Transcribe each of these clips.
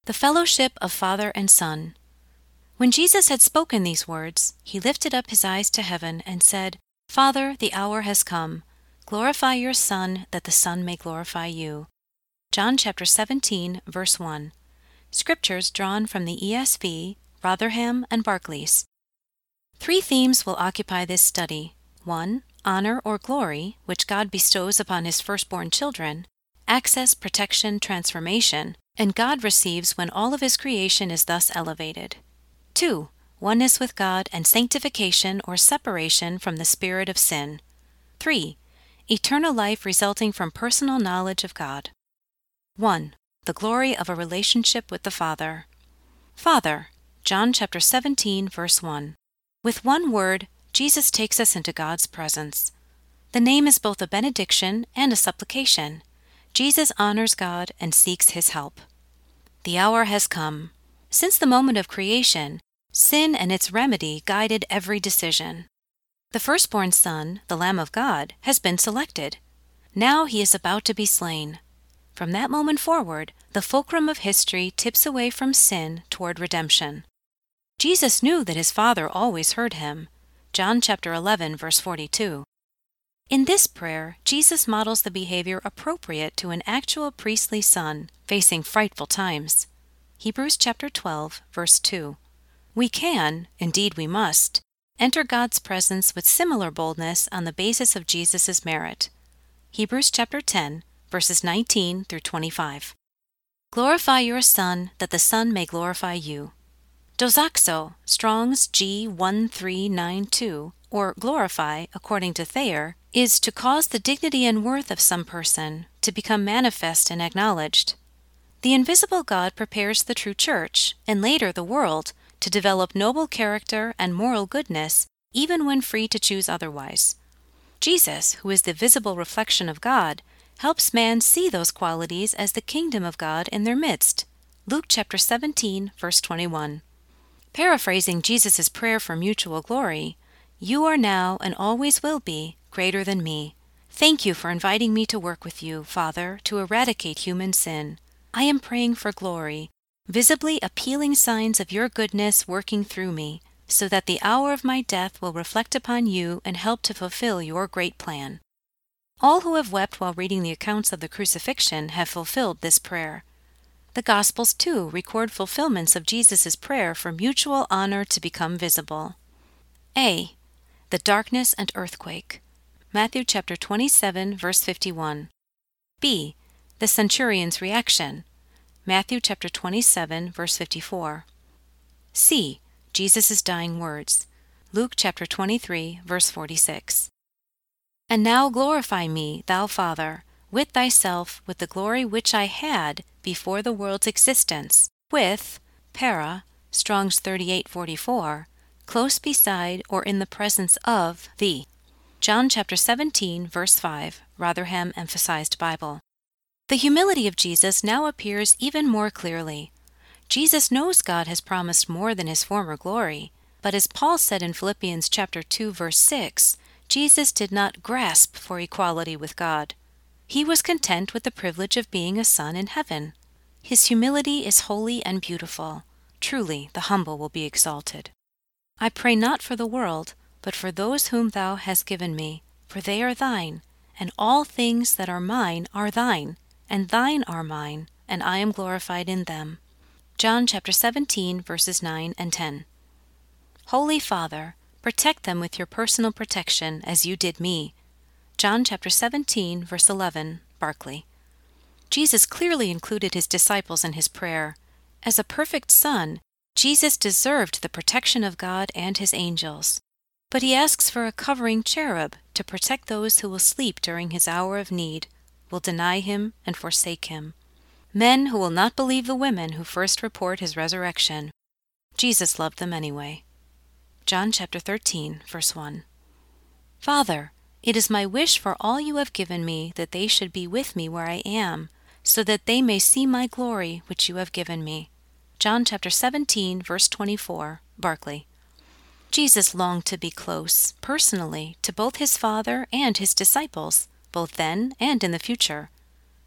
The fellowship of Father and Son. When Jesus had spoken these words, he lifted up his eyes to heaven and said, Father, the hour has come. Glorify your Son, that the Son may glorify you. John chapter 17, verse 1. Scriptures drawn from the ESV, Rotherham, and Barclays. 3 themes will occupy this study. 1. Honor or glory, which God bestows upon His firstborn children. Access, protection, transformation, and God receives when all of His creation is thus elevated. 2. Oneness with God and sanctification or separation from the spirit of sin. 3. Eternal life resulting from personal knowledge of God. 1. The glory of a relationship with the Father. Father, John chapter 17, verse 1. With one word, Jesus takes us into God's presence. The name is both a benediction and a supplication. Jesus honors God and seeks His help. The hour has come. Since the moment of creation, sin and its remedy guided every decision. The firstborn Son, the Lamb of God, has been selected. Now He is about to be slain. From that moment forward, the fulcrum of history tips away from sin toward redemption. Jesus knew that His Father always heard Him. John chapter 11, verse 42. In this prayer, Jesus models the behavior appropriate to an actual priestly son facing frightful times. Hebrews chapter 12, verse 2. We can, indeed we must, enter God's presence with similar boldness on the basis of Jesus' merit. Hebrews chapter 10, verses 19 through 25. Glorify your Son, that the Son may glorify you. Doxazo, Strong's G1392, or glorify, according to Thayer, is to cause the dignity and worth of some person to become manifest and acknowledged. The invisible God prepares the true church, and later the world, to develop noble character and moral goodness, even when free to choose otherwise. Jesus, who is the visible reflection of God, helps man see those qualities as the kingdom of God in their midst. Luke chapter 17, verse 21. Paraphrasing Jesus' prayer for mutual glory, you are now and always will be greater than me. Thank you for inviting me to work with you, Father, to eradicate human sin. I am praying for glory, visibly appealing signs of your goodness working through me, so that the hour of my death will reflect upon you and help to fulfill your great plan. All who have wept while reading the accounts of the crucifixion have fulfilled this prayer. The Gospels, too, record fulfillments of Jesus' prayer for mutual honor to become visible. A. The darkness and earthquake. Matthew chapter 27, verse 51. B. The centurion's reaction. Matthew chapter 27, verse 54. C. Jesus' dying words. Luke chapter 23, verse 46. And now glorify me, thou Father, with thyself with the glory which I had before the world's existence, with, para, Strong's 3844, close beside or in the presence of thee. John chapter 17, verse 5, Rotherham Emphasized Bible. The humility of Jesus now appears even more clearly. Jesus knows God has promised more than His former glory, but as Paul said in Philippians chapter 2, verse 6, Jesus did not grasp for equality with God. He was content with the privilege of being a son in heaven. His humility is holy and beautiful. Truly, the humble will be exalted. I pray not for the world, but for those whom thou hast given me, for they are thine, and all things that are mine are thine, and thine are mine, and I am glorified in them. John chapter 17, verses 9 and 10. Holy Father, protect them with your personal protection as you did me. John chapter 17, verse 11, Barclay. Jesus clearly included His disciples in His prayer. As a perfect Son, Jesus deserved the protection of God and His angels. But He asks for a covering cherub to protect those who will sleep during His hour of need, will deny Him and forsake Him. Men who will not believe the women who first report His resurrection. Jesus loved them anyway. John chapter 13, verse 1. Father, it is my wish for all you have given me that they should be with me where I am, so that they may see my glory which you have given me. John chapter 17, verse 24, Barclay. Jesus longed to be close, personally, to both His Father and His disciples, both then and in the future.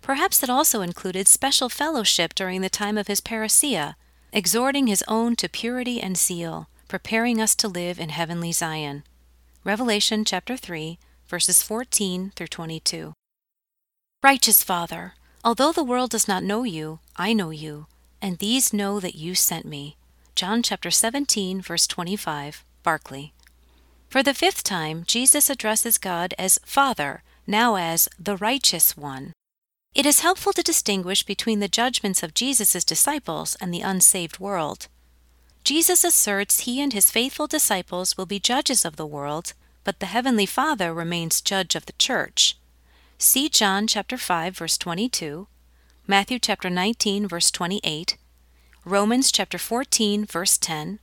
Perhaps it also included special fellowship during the time of his parousia, exhorting his own to purity and zeal, preparing us to live in heavenly Zion. Revelation chapter 3, verses 14 through 22. Righteous Father, although the world does not know you, I know you, and these know that you sent me. John chapter 17, verse 25, Barclay. For the fifth time, Jesus addresses God as Father, now as the Righteous One. It is helpful to distinguish between the judgments of Jesus' disciples and the unsaved world. Jesus asserts he and his faithful disciples will be judges of the world, but the Heavenly Father remains judge of the church. See John chapter 5, verse 22, Matthew chapter 19, verse 28, Romans chapter 14, verse 10,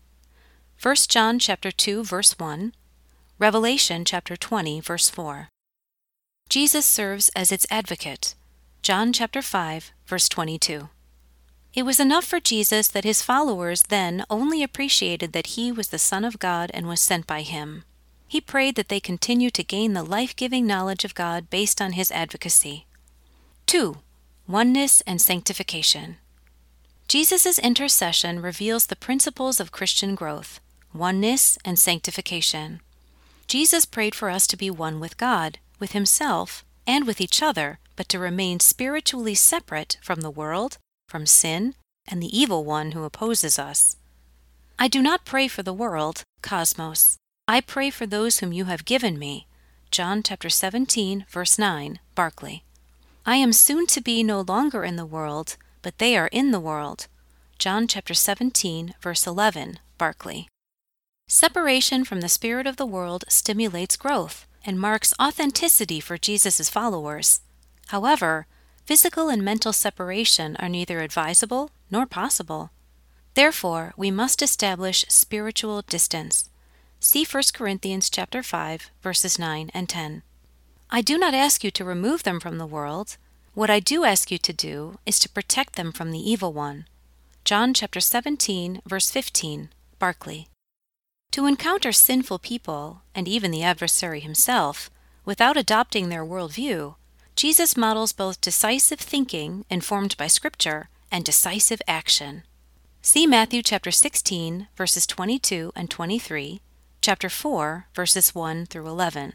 1 John chapter 2, verse 1, Revelation chapter 20, verse 4. Jesus serves as its advocate. John chapter 5, verse 22. It was enough for Jesus that his followers then only appreciated that he was the Son of God and was sent by him. He prayed that they continue to gain the life-giving knowledge of God based on his advocacy. 2. Oneness and sanctification. Jesus' intercession reveals the principles of Christian growth, oneness and sanctification. Jesus prayed for us to be one with God, with himself, and with each other, but to remain spiritually separate from the world, from sin, and the evil one who opposes us. I do not pray for the world, cosmos. I pray for those whom you have given me. John chapter 17, verse 9, Barclay. I am soon to be no longer in the world, but they are in the world. John chapter 17, verse 11, Barclay. Separation from the spirit of the world stimulates growth and marks authenticity for Jesus' followers. However, physical and mental separation are neither advisable nor possible. Therefore, we must establish spiritual distance. See 1 Corinthians chapter 5, verses 9 and 10. I do not ask you to remove them from the world. What I do ask you to do is to protect them from the evil one. John chapter 17, verse 15, Barclay. To encounter sinful people, and even the adversary himself, without adopting their worldview, Jesus models both decisive thinking, informed by Scripture, and decisive action. See Matthew chapter 16, verses 22 and 23, chapter 4, verses 1 through 11.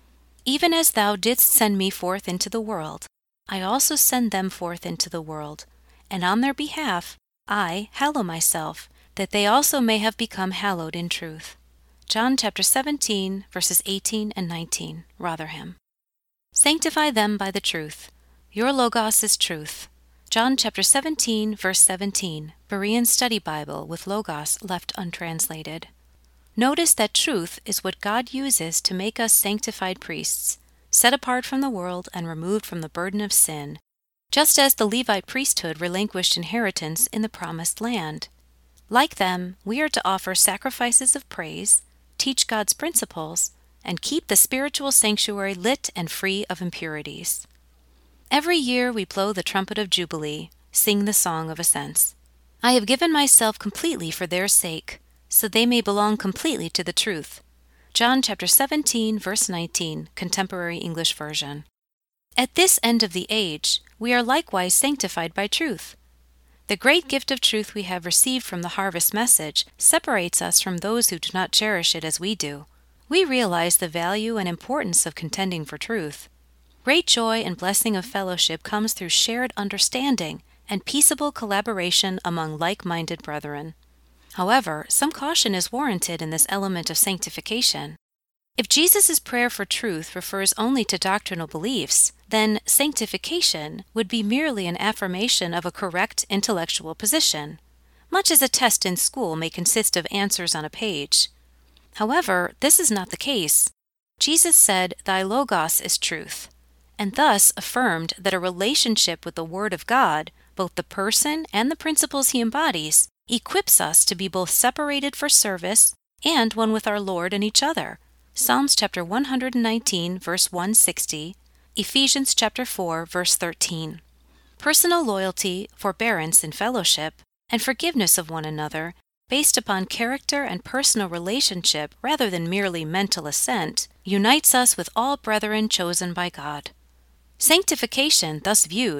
Even as thou didst send me forth into the world, I also send them forth into the world, and on their behalf I hallow myself, that they also may have become hallowed in truth. John chapter 17, verses 18 and 19, Rotherham. Sanctify them by the truth. Your Logos is truth. John chapter 17, verse 17, Berean Study Bible with Logos left untranslated. Notice that truth is what God uses to make us sanctified priests, set apart from the world and removed from the burden of sin, just as the Levite priesthood relinquished inheritance in the promised land. Like them, we are to offer sacrifices of praise, teach God's principles, and keep the spiritual sanctuary lit and free of impurities. Every year we blow the trumpet of Jubilee, sing the song of ascents. I have given myself completely for their sake, so they may belong completely to the truth. John chapter 17, verse 19, Contemporary English Version. At this end of the age, we are likewise sanctified by truth. The great gift of truth we have received from the harvest message separates us from those who do not cherish it as we do. We realize the value and importance of contending for truth. Great joy and blessing of fellowship comes through shared understanding and peaceable collaboration among like-minded brethren. However, some caution is warranted in this element of sanctification. If Jesus' prayer for truth refers only to doctrinal beliefs, then sanctification would be merely an affirmation of a correct intellectual position, much as a test in school may consist of answers on a page. However, this is not the case. Jesus said, "Thy Logos is truth," and thus affirmed that a relationship with the Word of God, both the person and the principles he embodies, equips us to be both separated for service and one with our Lord and each other. Psalms chapter 119, verse 160, Ephesians chapter 4, verse 13. Personal loyalty, forbearance in fellowship, and forgiveness of one another, based upon character and personal relationship rather than merely mental assent, unites us with all brethren chosen by God. Sanctification, thus viewed,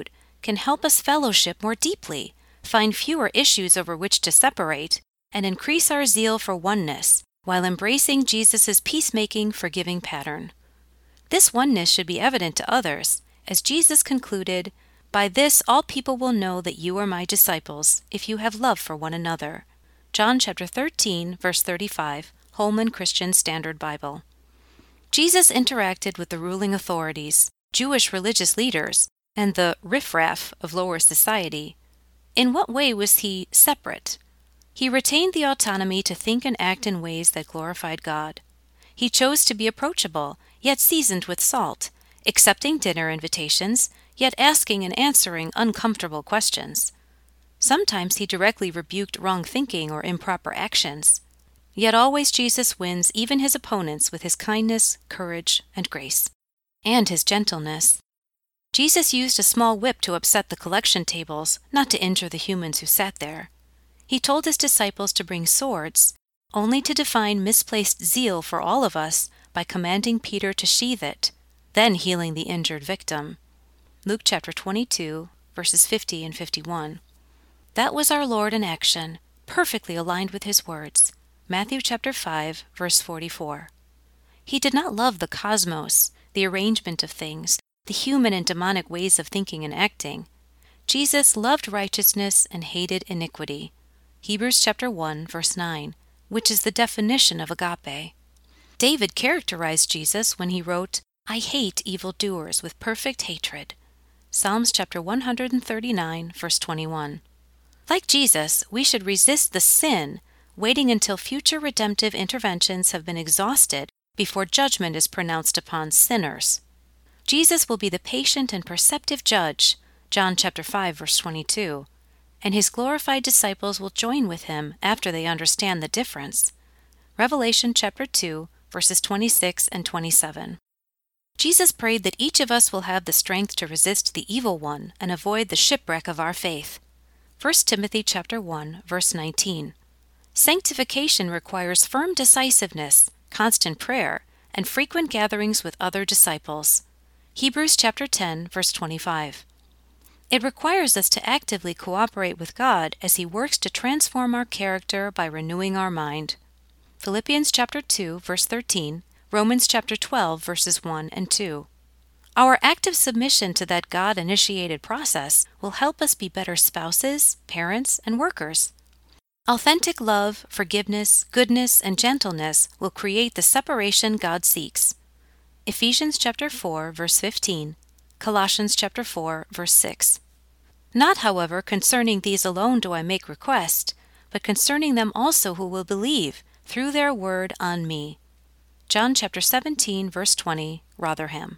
can help us fellowship more deeply, find fewer issues over which to separate, and increase our zeal for oneness while embracing Jesus' peacemaking, forgiving pattern. This oneness should be evident to others, as Jesus concluded, "By this all people will know that you are my disciples, if you have love for one another." John chapter 13, verse 35, Holman Christian Standard Bible. Jesus interacted with the ruling authorities, Jewish religious leaders, and the riffraff of lower society. In what way was he separate? He retained the autonomy to think and act in ways that glorified God. He chose to be approachable, yet seasoned with salt, accepting dinner invitations, yet asking and answering uncomfortable questions. Sometimes he directly rebuked wrong thinking or improper actions. Yet always Jesus wins even his opponents with his kindness, courage, and grace, and his gentleness. Jesus used a small whip to upset the collection tables, not to injure the humans who sat there. He told his disciples to bring swords, only to define misplaced zeal for all of us by commanding Peter to sheathe it, then healing the injured victim. Luke chapter 22, verses 50 and 51. That was our Lord in action, perfectly aligned with his words. Matthew chapter 5, verse 44. He did not love the cosmos, the arrangement of things, the human and demonic ways of thinking and acting. Jesus loved righteousness and hated iniquity. Hebrews chapter 1, verse 9, which is the definition of agape. David characterized Jesus when he wrote, "I hate evildoers with perfect hatred." Psalms chapter 139, verse 21. Like Jesus, we should resist the sin, waiting until future redemptive interventions have been exhausted before judgment is pronounced upon sinners. Jesus will be the patient and perceptive judge, John chapter 5, verse 22, and his glorified disciples will join with him after they understand the difference. Revelation chapter 2, verses 26 and 27. Jesus prayed that each of us will have the strength to resist the evil one and avoid the shipwreck of our faith. 1 Timothy chapter 1, verse 19. Sanctification requires firm decisiveness, constant prayer, and frequent gatherings with other disciples. Hebrews chapter 10, verse 25. It requires us to actively cooperate with God as he works to transform our character by renewing our mind. Philippians chapter 2, verse 13, Romans chapter 12, verses 1 and 2. Our active submission to that God-initiated process will help us be better spouses, parents, and workers. Authentic love, forgiveness, goodness, and gentleness will create the separation God seeks. Ephesians chapter 4, verse 15, Colossians chapter 4, verse 6. Not, however, concerning these alone do I make request, but concerning them also who will believe through their word on me. John chapter 17, verse 20, Rotherham.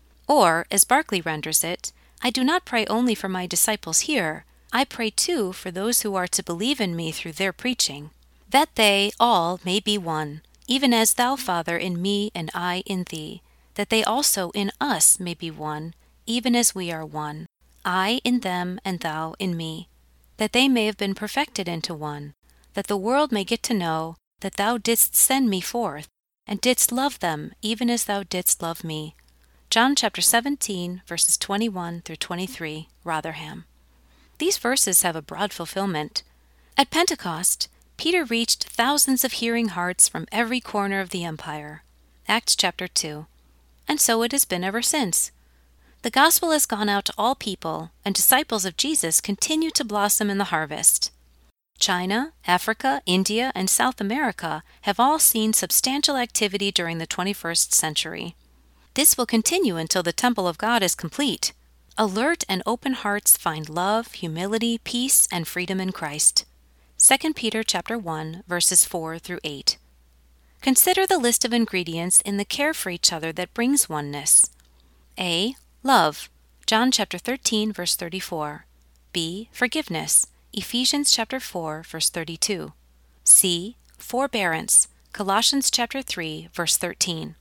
Or, as Barclay renders it, I do not pray only for my disciples here, I pray too for those who are to believe in me through their preaching, that they all may be one, even as thou, Father, in me and I in thee, that they also in us may be one, even as we are one, I in them and thou in me, that they may have been perfected into one, that the world may get to know that thou didst send me forth, and didst love them even as thou didst love me. John chapter 17, verses 21 through 23, Rotherham. These verses have a broad fulfillment. At Pentecost, Peter reached thousands of hearing hearts from every corner of the empire. Acts chapter 2. And so it has been ever since. The gospel has gone out to all people, and disciples of Jesus continue to blossom in the harvest. China, Africa, India, and South America have all seen substantial activity during the 21st century. This will continue until the temple of God is complete. Alert and open hearts find love, humility, peace, and freedom in Christ. 2 Peter chapter 1, verses 4 through 8. Consider the list of ingredients in the care for each other that brings oneness. A. Love. John chapter 13, verse 34. B. Forgiveness. Ephesians chapter 4, verse 32. C. Forbearance. Colossians chapter 3, verse 13.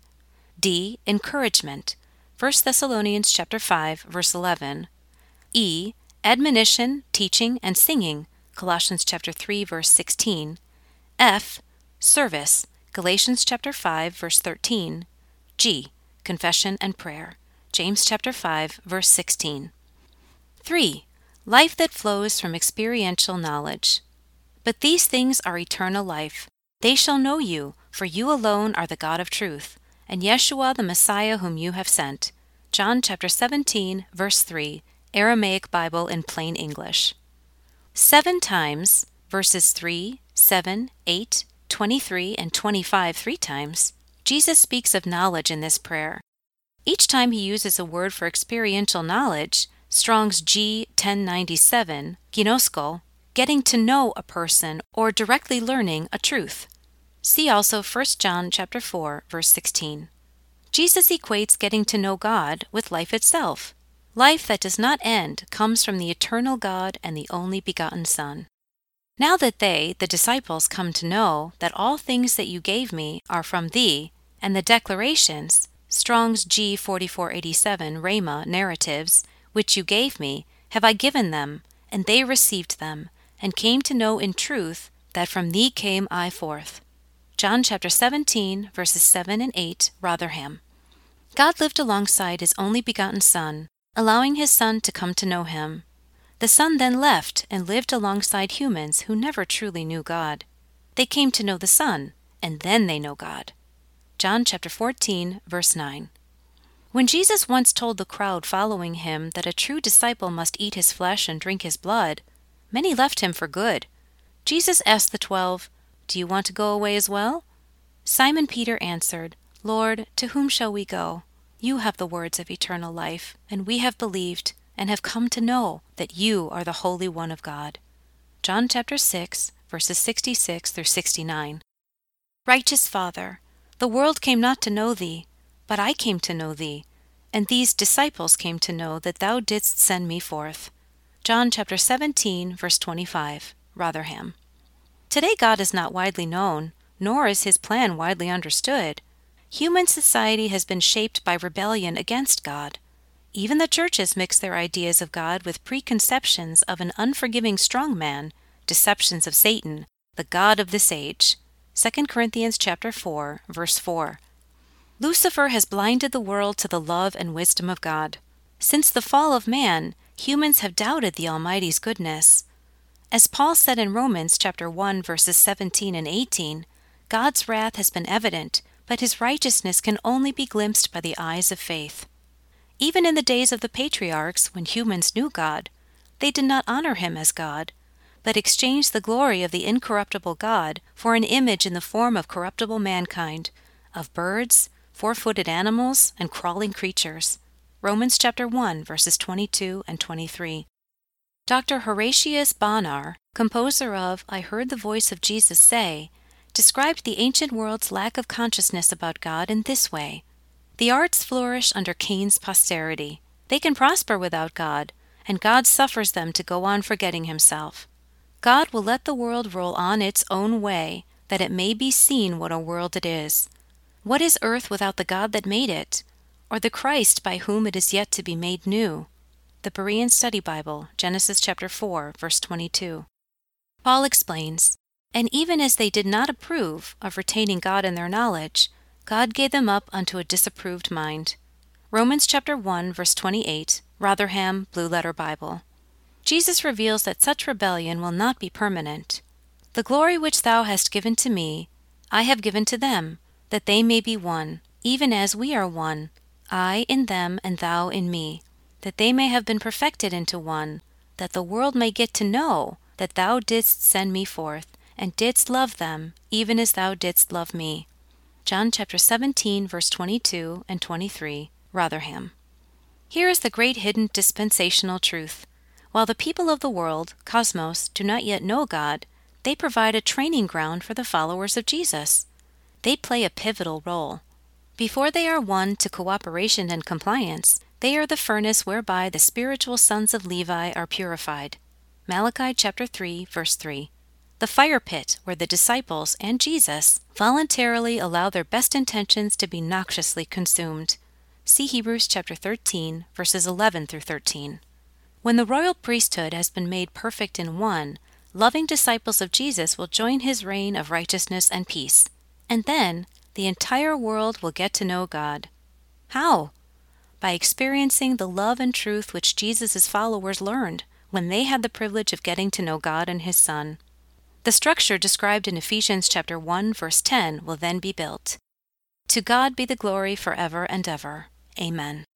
D. Encouragement. 1 Thessalonians chapter 5, verse 11. E. Admonition, teaching, and singing. Colossians chapter 3, verse 16. F. Service. Galatians chapter 5, verse 13. G. Confession and prayer. James chapter 5, verse 16. 3. Life that flows from experiential knowledge. But these things are eternal life. They shall know you, for you alone are the God of truth, and Yeshua the Messiah whom you have sent. John chapter 17, verse 3, Aramaic Bible in plain English. 7 times, verses 3, 7, 8, 23, and 25 3 times, Jesus speaks of knowledge in this prayer. Each time he uses a word for experiential knowledge, Strong's G 1097, ginosko, getting to know a person or directly learning a truth. See also 1 John chapter 4, verse 16. Jesus equates getting to know God with life itself. Life that does not end comes from the eternal God and the only begotten Son. Now that they, the disciples, come to know that all things that you gave me are from thee, and the declarations, Strong's G 4487 Rhema narratives, which you gave me, have I given them, and they received them, and came to know in truth that from thee came I forth. John chapter 17, verses 7 and 8, Rotherham. God lived alongside his only begotten Son, allowing his Son to come to know him. The Son then left and lived alongside humans who never truly knew God. They came to know the Son, and then they know God. John chapter 14, verse 9. When Jesus once told the crowd following him that a true disciple must eat his flesh and drink his blood, many left him for good. Jesus asked the 12, "Do you want to go away as well?" Simon Peter answered, "Lord, to whom shall we go? You have the words of eternal life, and we have believed and have come to know that you are the Holy One of God." John chapter 6, verses 66 through 69. Righteous Father, the world came not to know thee, but I came to know thee, and these disciples came to know that thou didst send me forth. John chapter 17, verse 25, Rotherham. Today God is not widely known, nor is his plan widely understood. Human society has been shaped by rebellion against God. Even the churches mix their ideas of God with preconceptions of an unforgiving strongman, deceptions of Satan, the god of this age. 2 Corinthians chapter 4, verse 4. Lucifer has blinded the world to the love and wisdom of God. Since the fall of man, humans have doubted the Almighty's goodness. As Paul said in Romans chapter 1, verses 17 and 18, God's wrath has been evident, but his righteousness can only be glimpsed by the eyes of faith. Even in the days of the patriarchs, when humans knew God, they did not honor him as God, but exchanged the glory of the incorruptible God for an image in the form of corruptible mankind, of birds, four-footed animals, and crawling creatures. Romans chapter 1, verses 22 and 23. Dr. Horatius Bonar, composer of I Heard the Voice of Jesus Say, described the ancient world's lack of consciousness about God in this way. The arts flourish under Cain's posterity. They can prosper without God, and God suffers them to go on forgetting himself. God will let the world roll on its own way, that it may be seen what a world it is. What is earth without the God that made it, or the Christ by whom it is yet to be made new? The Berean Study Bible, Genesis chapter 4, verse 22. Paul explains, "And even as they did not approve of retaining God in their knowledge, God gave them up unto a disapproved mind." Romans chapter 1, verse 28, Rotherham, Blue Letter Bible. Jesus reveals that such rebellion will not be permanent. "The glory which thou hast given to me, I have given to them, that they may be one, even as we are one, I in them and thou in me, that they may have been perfected into one, that the world may get to know that thou didst send me forth, and didst love them, even as thou didst love me." John chapter 17, verse 22 and 23, Rotherham. Here is the great hidden dispensational truth. While the people of the world, cosmos, do not yet know God, they provide a training ground for the followers of Jesus. They play a pivotal role. Before they are won to cooperation and compliance, they are the furnace whereby the spiritual sons of Levi are purified. Malachi chapter 3, verse 3. The fire pit where the disciples and Jesus voluntarily allow their best intentions to be noxiously consumed. See Hebrews chapter 13, verses 11 through 13. When the royal priesthood has been made perfect in one, loving disciples of Jesus will join his reign of righteousness and peace. And then the entire world will get to know God. How? by experiencing the love and truth which Jesus' followers learned when they had the privilege of getting to know God and His Son. The structure described in Ephesians chapter 1, verse 10 will then be built. To God be the glory forever and ever. Amen.